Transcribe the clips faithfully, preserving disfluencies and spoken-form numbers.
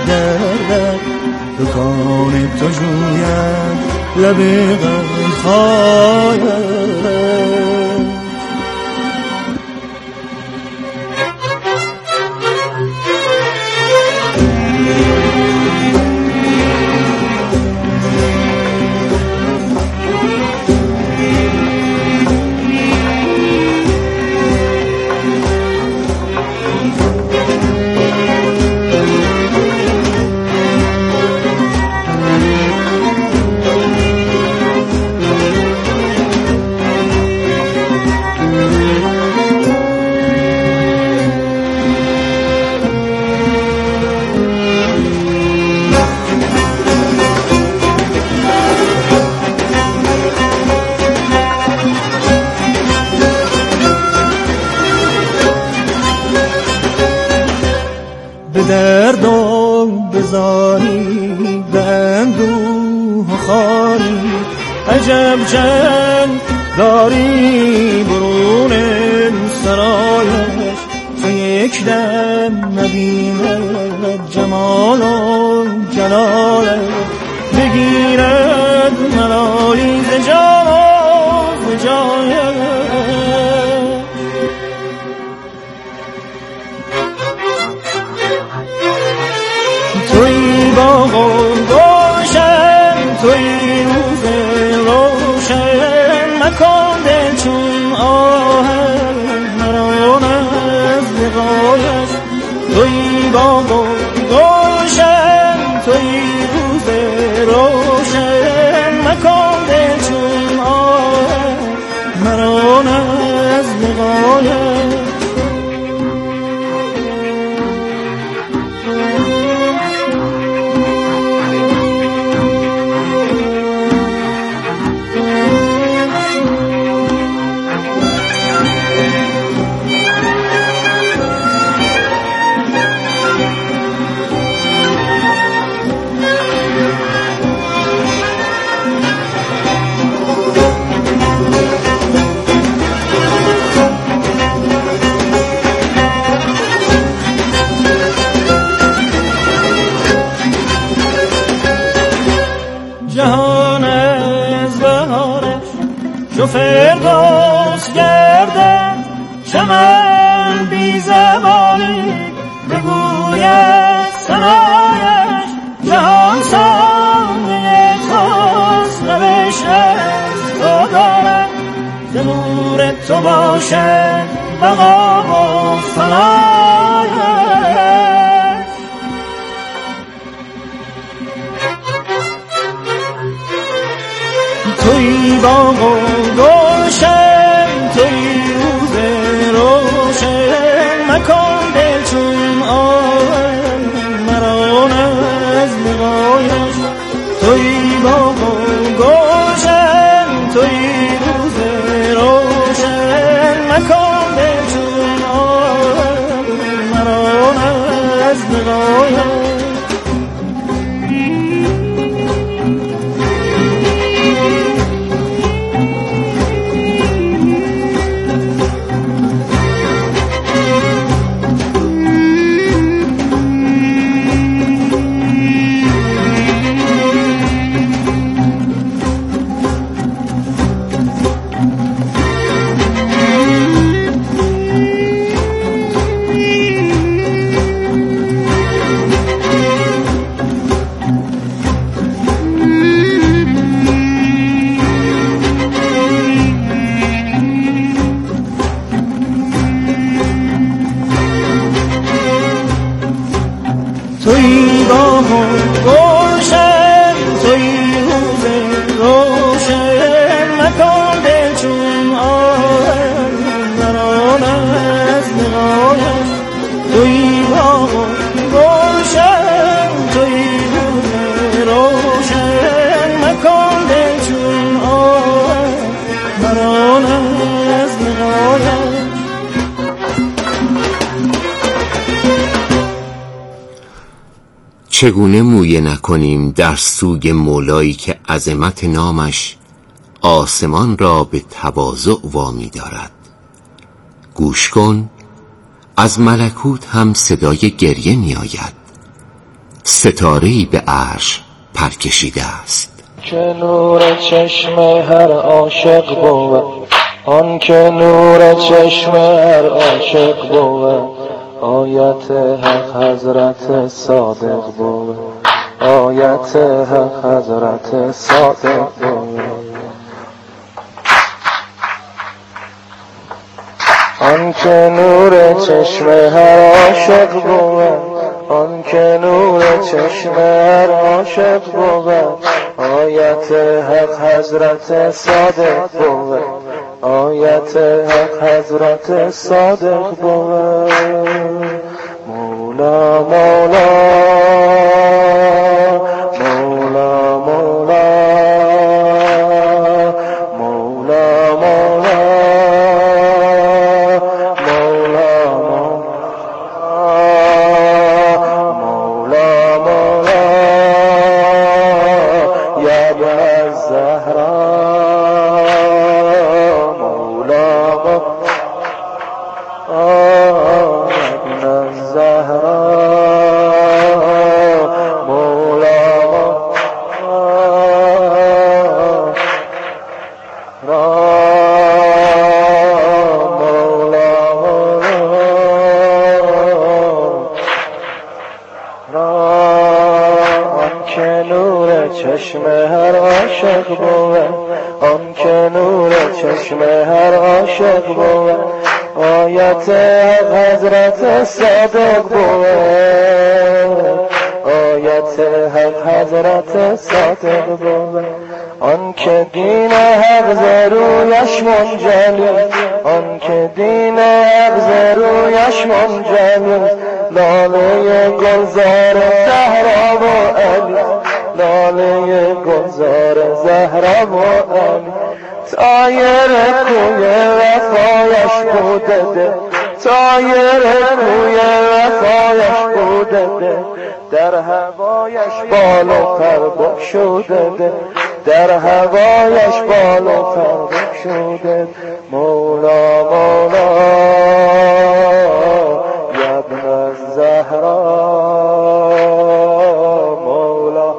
گردد دکان تو جویم لب غمخوایم. دردم بزاری به اندوه خاری، عجب جنگ داری برون سرایش، تو یک دم نبیند جمال و جلالش، بگیرد ملایی ز جان و جایش. توی باغ و گلشن، توی روز روشن، مکن دل چون آهن مران از لقایش. توی باغ و گلشن، توی روز روشن، مکن دل چون آهن مران از لقایش. جهان از بهارش چو فردوس گردد، چمن بی زبانی بگوید ثنایش. جهان سامه توست روش از تو دارد، ز نور تو باشد بقا و فنایش. توی باغ و گلشن، توی روز روشن، مکن دل چون آهن مران از لقایش. توی باغ و گلشن، توی روز روشن، مکن دل چون آهن مران از لقایش. توی باغ و گلشن، توی روز روشن، مکن دل چون آهن مران از لقایش. توی باغ و گلشن، توی روز روشن، مکن دل چون آهن مران از لقایش. چگونه مویه نکنیم در سوی مولایی که عظمت نامش آسمان را به تواضع وامی دارد. گوش کن، از ملکوت هم صدای گریه می آید. ستاره‌ای به عرش پر کشیده است. که نور چشم هر عاشق بود، آن که نور چشم هر عاشق بود، آیت حق حضرت صادق بود، آیت حق حضرت صادق بود. آن که نور چشم هر عاشق بود، آن که نور چشم هر عاشق بود، آیت حق حضرت صادق بود، آیت حق حضرت صادق بود. مولا مولا مولا مولا مولا مولا چشم هر عاشق بود، آن که نور چشم هر عاشق بود، آیت حضرت صادق بود، آیت حق حضرت صادق بود. آن که دین حق ز رویش منجلی، آن که دین حق ز رویش منجلی، لاله گلزار زهرا و علی، لاله گلزار زهرا و علی، طایر کوی وفایش بوده ده، طایر کوی وفایش بوده ده، در هوایش بال و پر بگشوده ده، در هوایش بال و پر بگشوده. مولا مولا یا ابن الزهرا، مولا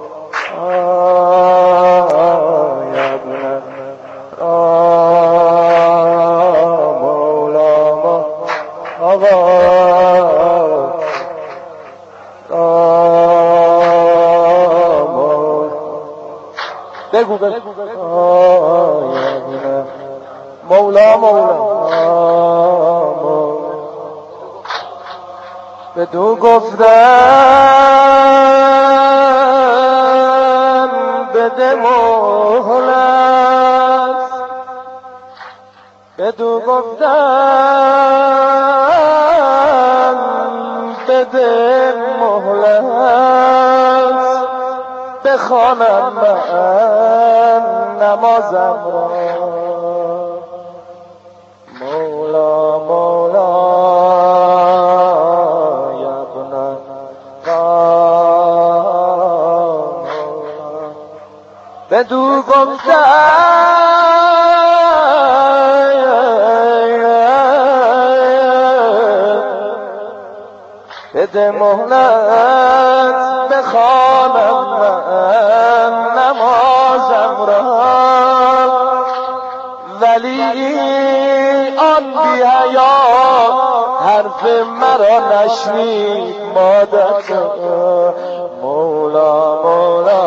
یا ابن مولا مولا بگو بگو مولا مولا بدو گفتم بده مهلت، بدو گفتم بده مهلت، بخوانم من نمازم را. مولا مولا یا ابن مولا، بدو گفتم بده مهلت، بخوانم من نمازم را، ولی آن بی حیات حرف مرا نشنید مادر. مولا مولا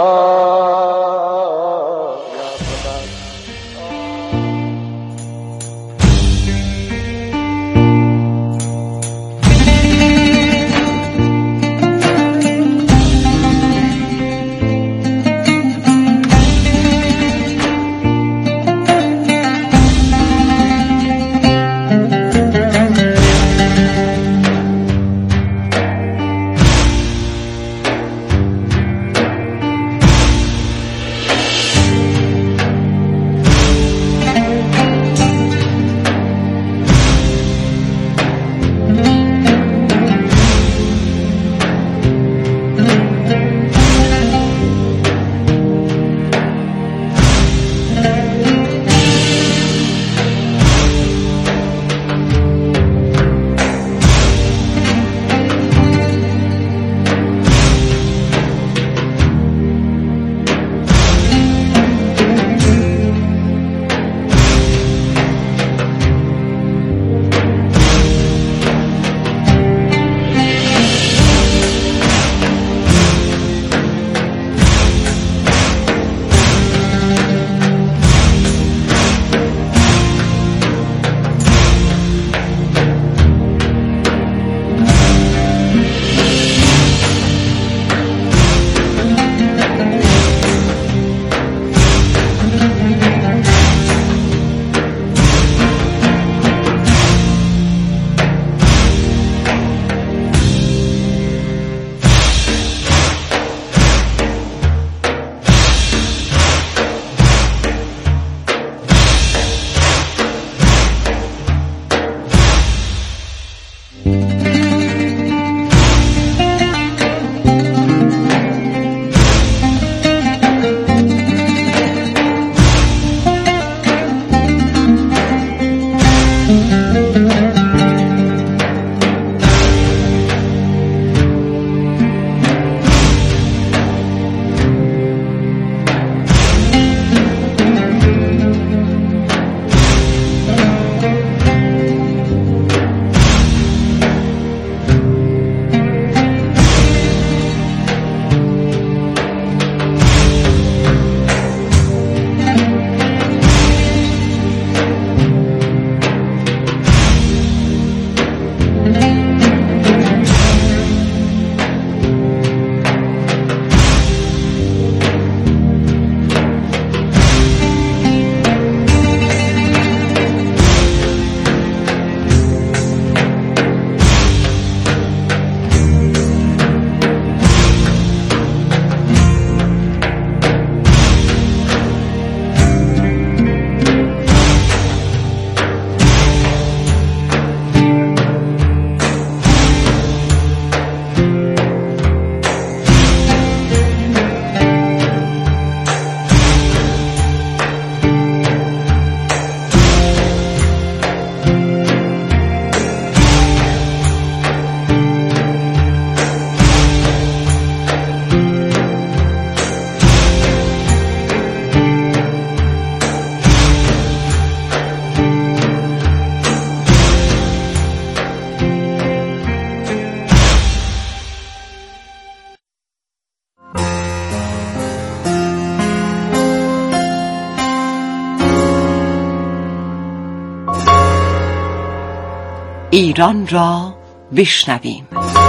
ایران را بشنویم.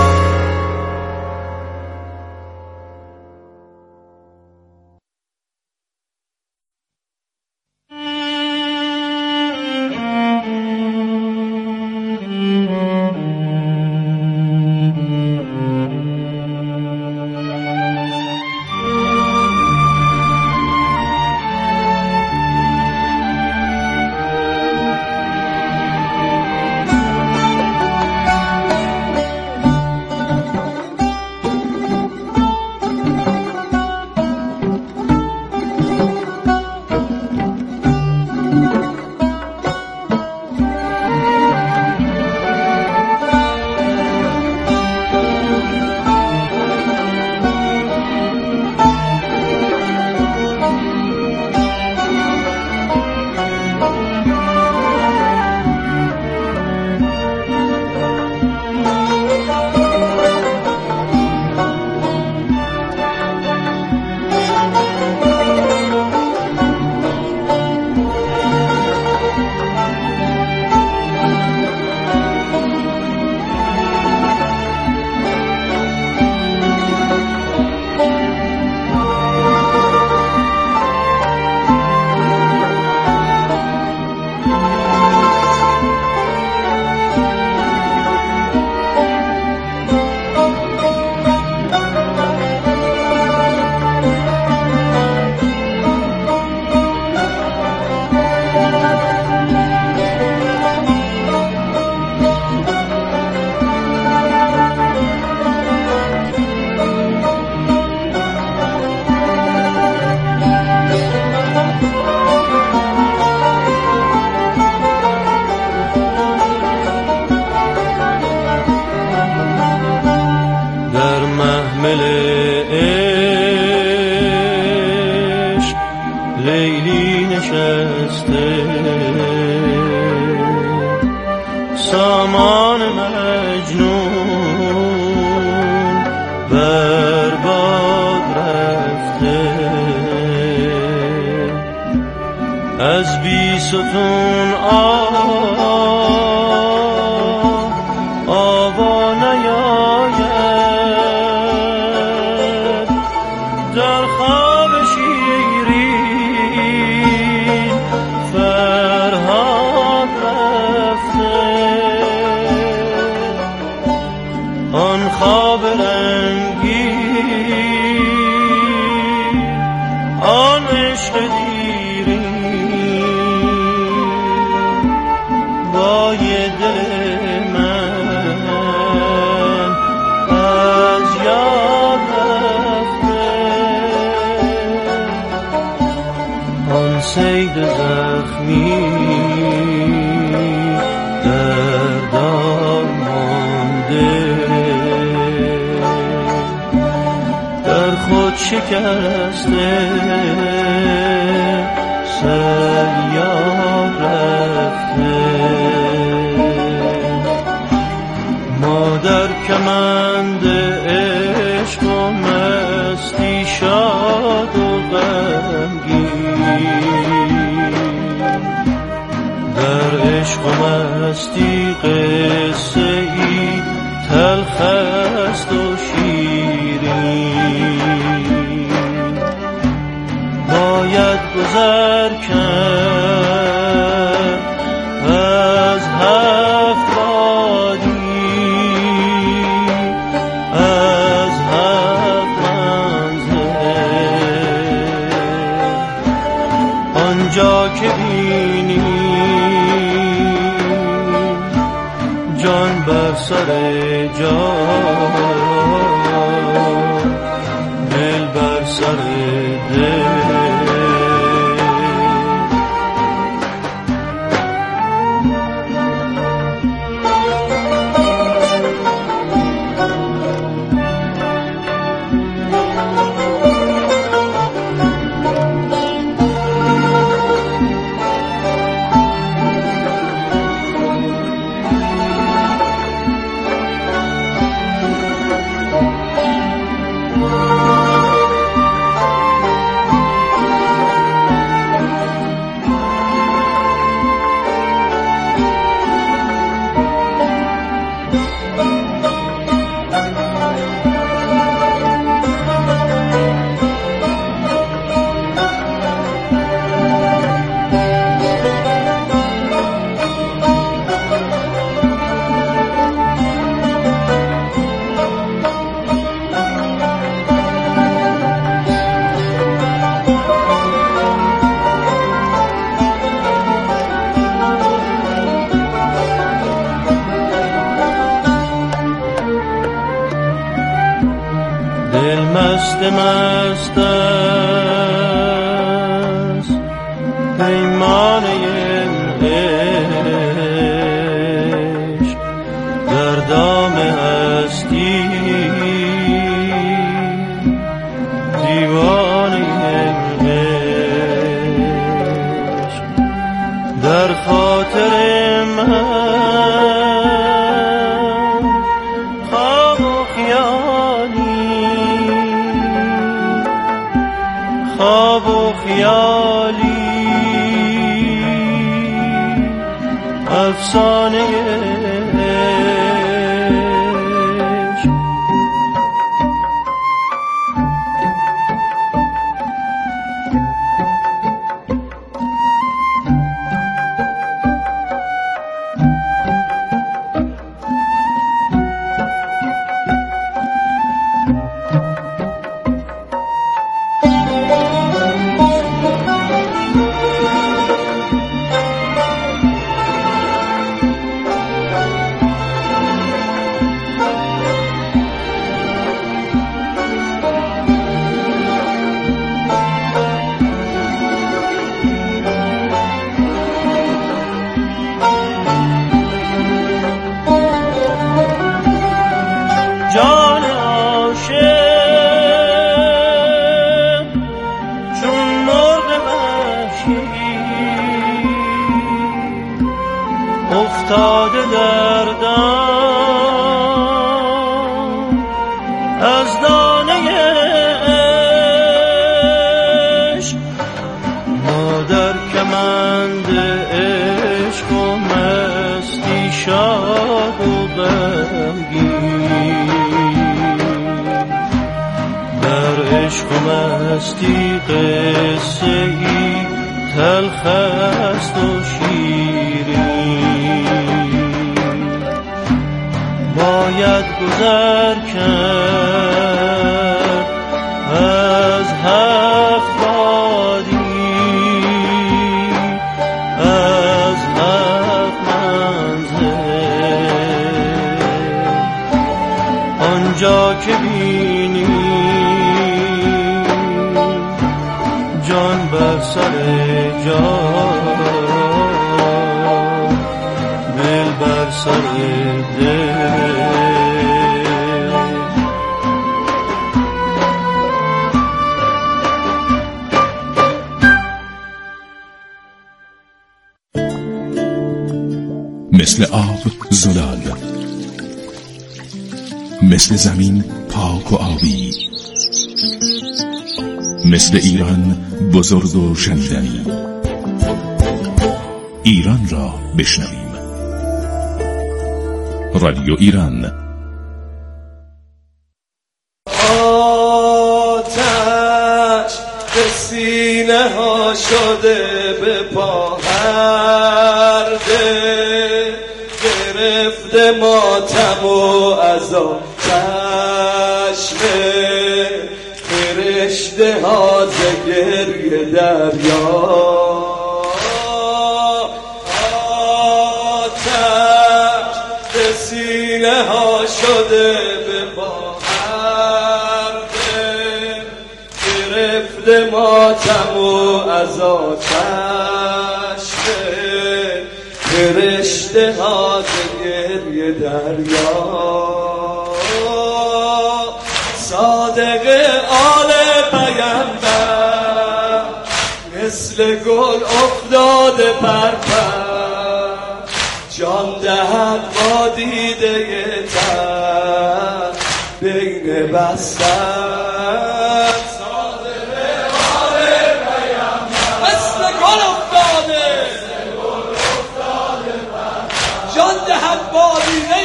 از بی ستون آه آوا نیاید در خواب شیرین فرهاد رفته آن خواب رنگین آن عشق دیرین بای دل من از یاد رفته آن صید زخمی در دار مانده در خود شکسته سیاد رفته ما در کمند عشق و مستی شاد و غمگین در عشق و مستی قصه ای تلخ است و شیرین باید گذر کرد از هفت وادی از هفت منزل آنجا که بینی جان بر سر جان دل بر سر دل دل مست مست است پیمانه عشق در دام هستی دیوانه عشق در خاطر من خواب و خیالی خواب و خیالی افسانه جان عاشق چون مرغ وحشی افتاده در دام از دانه عشق ما در کمند عشق و مستی شاد و غمگین عشق و مستی قصه ای تلخ است و شیرین باید گذر کرد از هفت وادی از هفت منزل آنجا که بینی جان بر سر جان دل بر سر دل مثل آب زلال، مثل زمین پاک و آبی، مثل ایران بزرگ و شنیدنی. ایران را بشنویم. رادیو ایران. آتش به سینه ها شده به پاهرده گرفته ماتم و عذاب چشمه فرشته ها ز گریه دریا آتش به سینه ها شده به پاهرده گرفته ماتم و عذاب چشمه فرشته ها ز گریه دریا صادق آل پیامبر مثل گل افتاده پرپر جان دهد با دیده تر بین بستر صادق آل پیامبر مثل گل افتاده جان دهد با دیده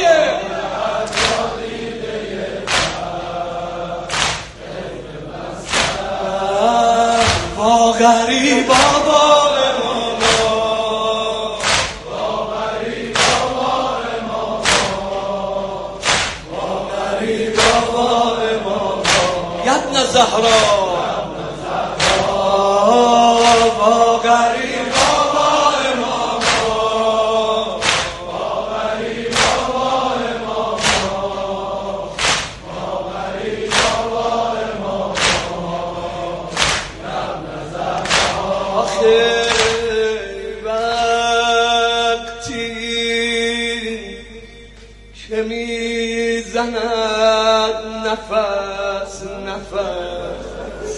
با غریبا بار ماما با غریبا بار ماما با غریبا بار ماما یبن زهرا با غریبا بار ماما با غریبا بار ماما با غریبا بار نفس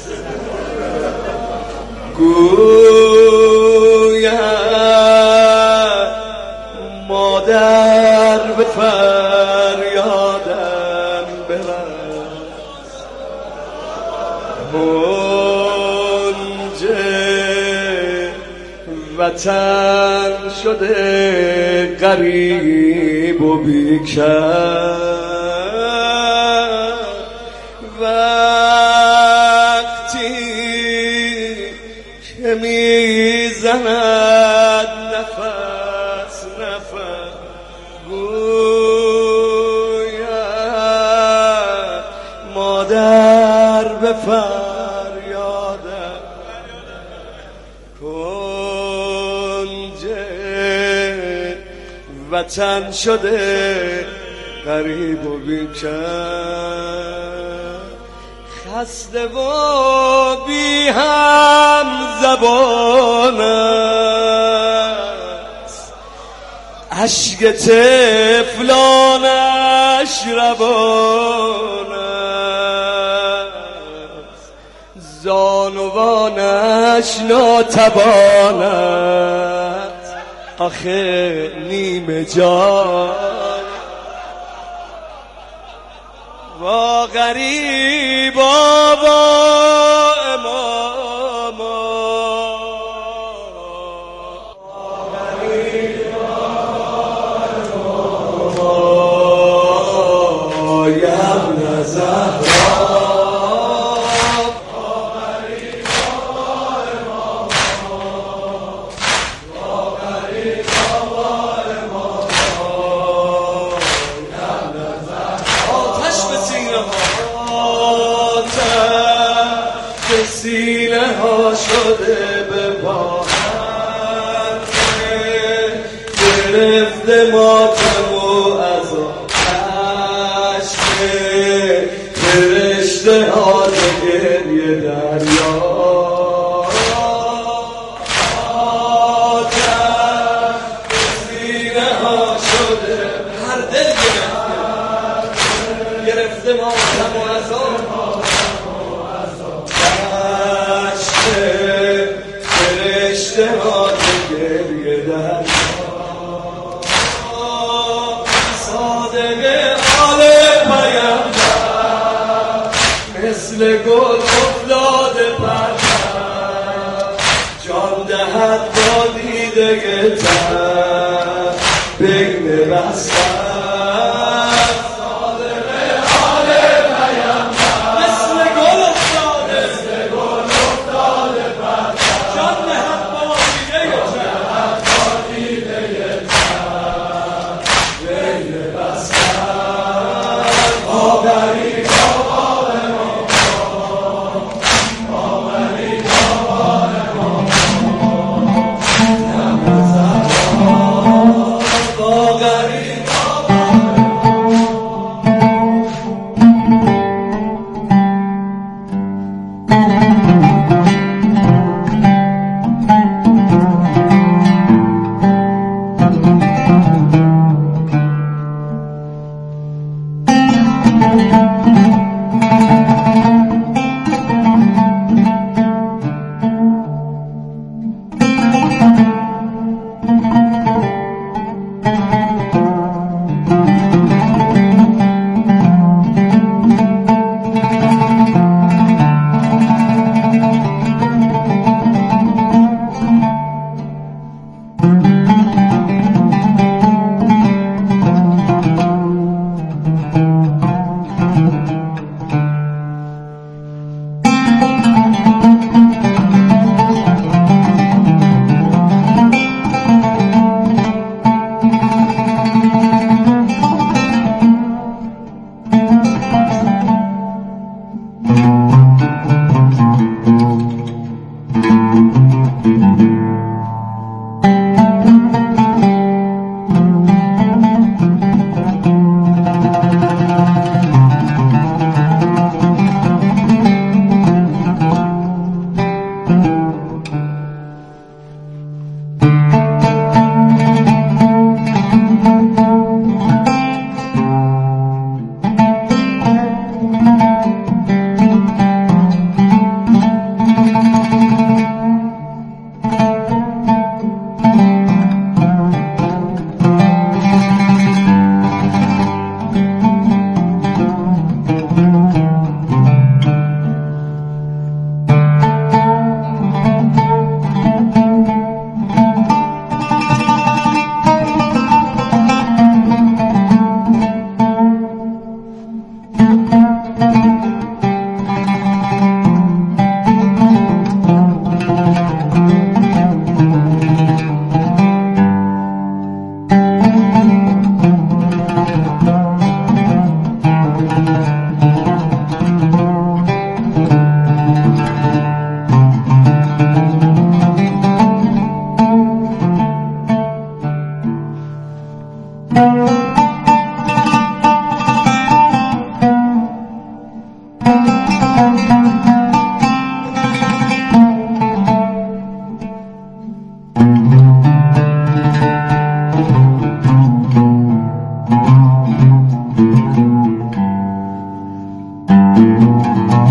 گوید مادر به فریادم برس منجه وطن شده غریب و بیکس که میزند نفس نفس گوید مادر به فریادم کنجه وطن شده غریب و بیکس خسته و بی هم زبان است اشک طفلانش روان است زانوانش ناتوان است آخه نیمه جان با غریبا و اماما یا ابن زهرا سینه ها شده به باهم گرفته ماتم و عذاب عشق فرشته ها گریه دریا آتش سینه ها شده هر دل گرفته گرفته ماتم و عذاب اشتهاد گریه در صادق آل پیمبر مثل گل افتاده پرد جان دهد با دیده تر بین بستر